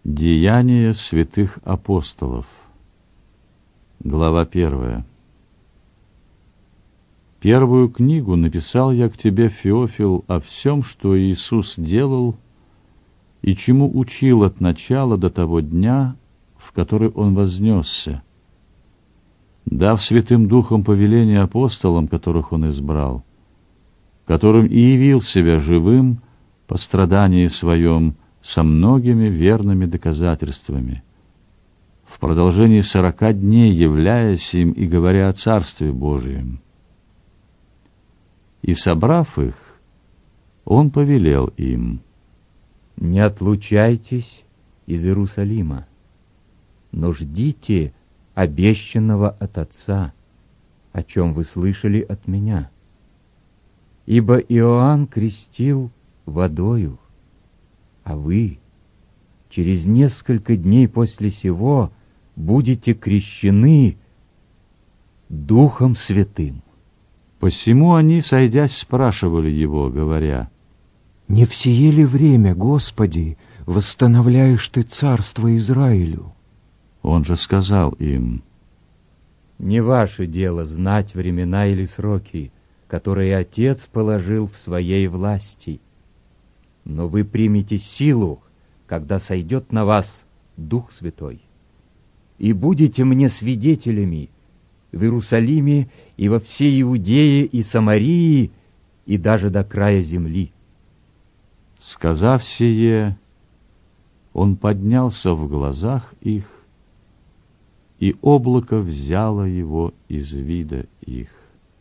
Деяния святых апостолов. Глава 1. Первую книгу написал я к тебе, Феофил, о всем, что Иисус делал и чему учил от начала до того дня, в который Он вознесся, дав Святым Духом повеление апостолам, которых Он избрал, которым и явил себя живым по страдании Своем со многими верными доказательствами, в продолжении 40 дней являясь им и говоря о Царстве Божием. И, собрав их, Он повелел им: «Не отлучайтесь из Иерусалима, но ждите обещанного от Отца, о чем вы слышали от Меня. Ибо Иоанн крестил водою, а вы через несколько дней после сего будете крещены Духом Святым». Посему они, сойдясь, спрашивали Его, говоря: «Не в сие ли время, Господи, восстановляешь Ты царство Израилю?» Он же сказал им: «Не ваше дело знать времена или сроки, которые Отец положил в Своей власти. Но вы примете силу, когда сойдет на вас Дух Святой, и будете мне свидетелями в Иерусалиме и во всей Иудее и Самарии, и даже до края земли». Сказав сие, Он поднялся в глазах их, и облако взяло Его из вида их.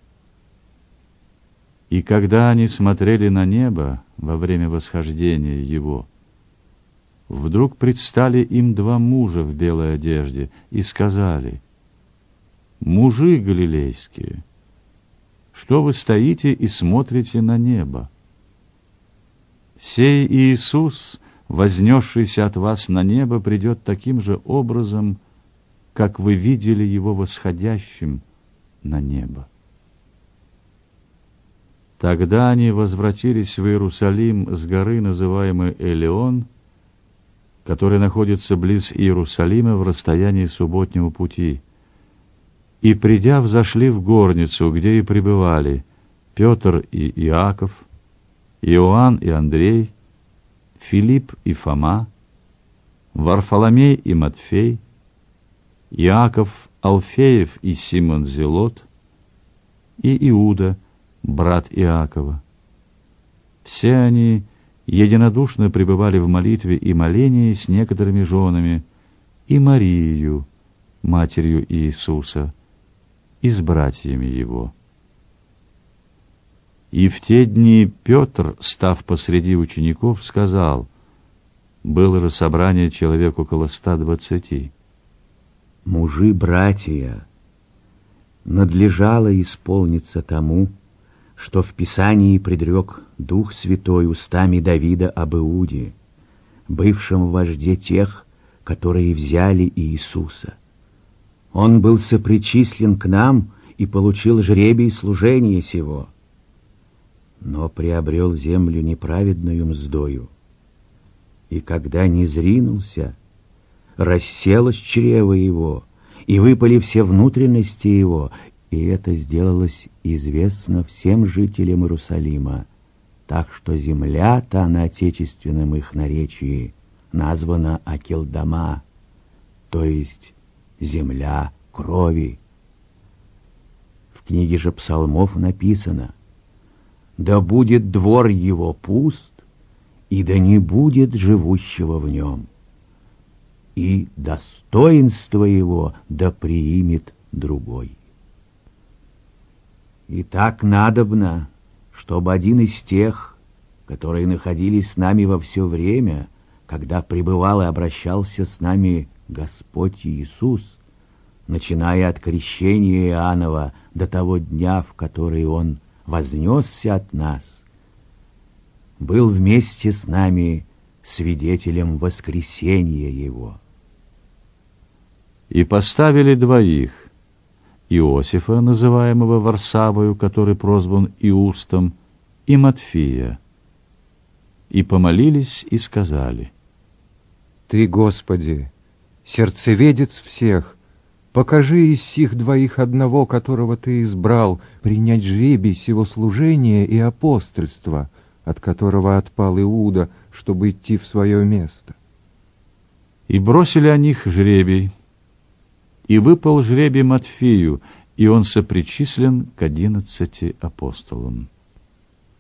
И когда они смотрели на небо во время восхождения Его, вдруг предстали им 2 мужа в белой одежде и сказали: «Мужи галилейские, что вы стоите и смотрите на небо? Сей Иисус, вознесшийся от вас на небо, придет таким же образом, как вы видели Его восходящим на небо». Тогда они возвратились в Иерусалим с горы, называемой Элеон, которая находится близ Иерусалима в расстоянии субботнего пути, и, придя, взошли в горницу, где и пребывали Петр и Иаков, Иоанн и Андрей, Филипп и Фома, Варфоломей и Матфей, Иаков Алфеев и Симон Зелот, и Иуда, брат Иакова. Все они единодушно пребывали в молитве и молении с некоторыми женами, и Марией, матерью Иисуса, и с братьями Его. И в те дни Петр, став посреди учеников, сказал: было же собрание человек около 120. «Мужи, братья, надлежало исполниться тому, что в Писании предрек Дух Святой устами Давида об Иуде, бывшем вожде тех, которые взяли Иисуса. Он был сопричислен к нам и получил жребий служения сего, но приобрел землю неправедную мздою. И когда низринулся, расселось чрево его, и выпали все внутренности его, и это сделалось известно всем жителям Иерусалима, так что земля-то на отечественном их наречии названа Акелдама, то есть земля крови. В книге же Псалмов написано: «Да будет двор его пуст, и да не будет живущего в нем, и достоинство его да приимет другой». И так надобно, чтобы один из тех, которые находились с нами во все время, когда пребывал и обращался с нами Господь Иисус, начиная от крещения Иоаннова до того дня, в который Он вознесся от нас, был вместе с нами свидетелем воскресения Его. И поставили 2: Иосифа, называемого Варсавою, который прозван Иустом, и Матфия, и помолились и сказали: Ты, Господи, сердцеведец всех, покажи из сих двоих одного, которого Ты избрал, принять жребий сего служения и апостольства, от которого отпал Иуда, чтобы идти в свое место. И бросили о них жребий. И выпал жребий Матфею, и он сопричислен к 11 апостолам.